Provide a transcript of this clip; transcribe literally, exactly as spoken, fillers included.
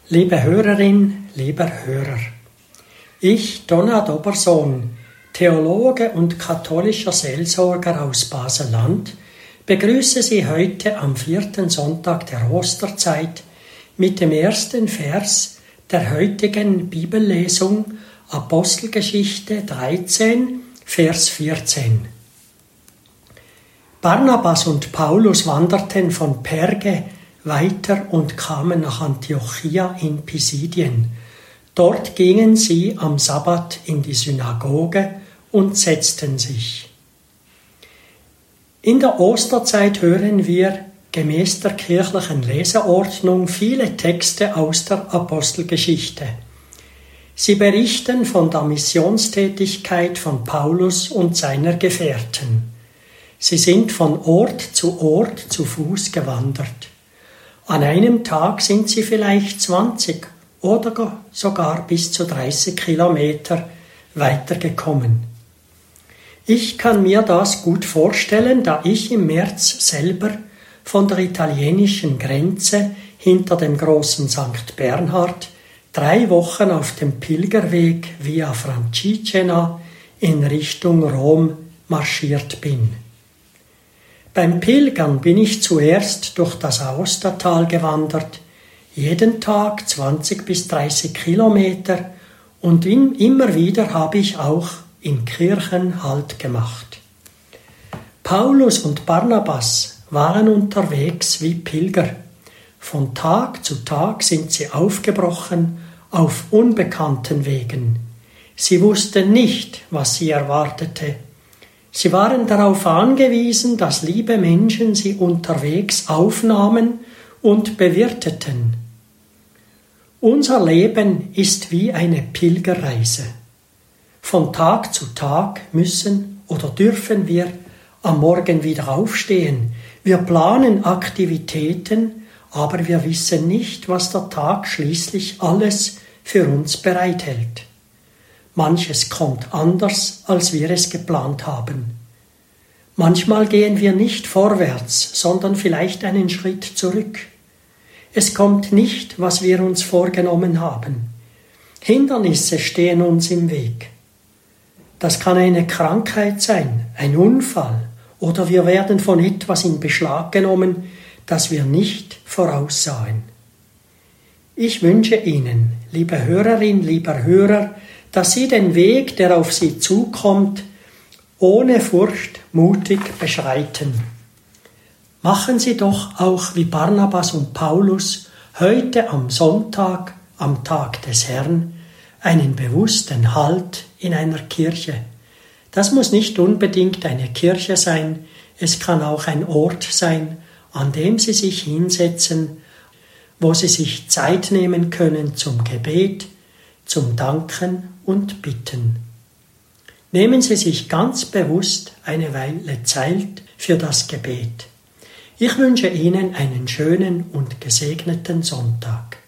Liebe Hörerin, lieber Hörer, ich, Donat Obersohn, Theologe und katholischer Seelsorger aus Basel-Land, begrüße Sie heute am vierten Sonntag der Osterzeit mit dem ersten Vers der heutigen Bibellesung Apostelgeschichte dreizehn, Vers vierzehn. Barnabas und Paulus wanderten von Perge weiter und kamen nach Antiochia in Pisidien. Dort gingen sie am Sabbat in die Synagoge und setzten sich. In der Osterzeit hören wir gemäß der kirchlichen Leseordnung viele Texte aus der Apostelgeschichte. Sie berichten von der Missionstätigkeit von Paulus und seiner Gefährten. Sie sind von Ort zu Ort zu Fuß gewandert. An einem Tag sind sie vielleicht zwanzig oder sogar bis zu dreißig Kilometer weitergekommen. Ich kann mir das gut vorstellen, da ich im März selber von der italienischen Grenze hinter dem großen Sankt Bernhard drei Wochen auf dem Pilgerweg via Francigena in Richtung Rom marschiert bin. Beim Pilgern bin ich zuerst durch das Aostatal gewandert, jeden Tag zwanzig bis dreißig Kilometer, und in, immer wieder habe ich auch in Kirchen Halt gemacht. Paulus und Barnabas waren unterwegs wie Pilger. Von Tag zu Tag sind sie aufgebrochen auf unbekannten Wegen. Sie wussten nicht, was sie erwartete. Sie waren darauf angewiesen, dass liebe Menschen sie unterwegs aufnahmen und bewirteten. Unser Leben ist wie eine Pilgerreise. Von Tag zu Tag müssen oder dürfen wir am Morgen wieder aufstehen. Wir planen Aktivitäten, aber wir wissen nicht, was der Tag schließlich alles für uns bereithält. Manches kommt anders, als wir es geplant haben. Manchmal gehen wir nicht vorwärts, sondern vielleicht einen Schritt zurück. Es kommt nicht, was wir uns vorgenommen haben. Hindernisse stehen uns im Weg. Das kann eine Krankheit sein, ein Unfall, oder wir werden von etwas in Beschlag genommen, das wir nicht voraussahen. Ich wünsche Ihnen, liebe Hörerin, lieber Hörer, dass Sie den Weg, der auf Sie zukommt, ohne Furcht mutig beschreiten. Machen Sie doch auch wie Barnabas und Paulus heute am Sonntag, am Tag des Herrn, einen bewussten Halt in einer Kirche. Das muss nicht unbedingt eine Kirche sein, es kann auch ein Ort sein, an dem Sie sich hinsetzen, wo Sie sich Zeit nehmen können zum Gebet, zum Danken und Bitten. Nehmen Sie sich ganz bewusst eine Weile Zeit für das Gebet. Ich wünsche Ihnen einen schönen und gesegneten Sonntag.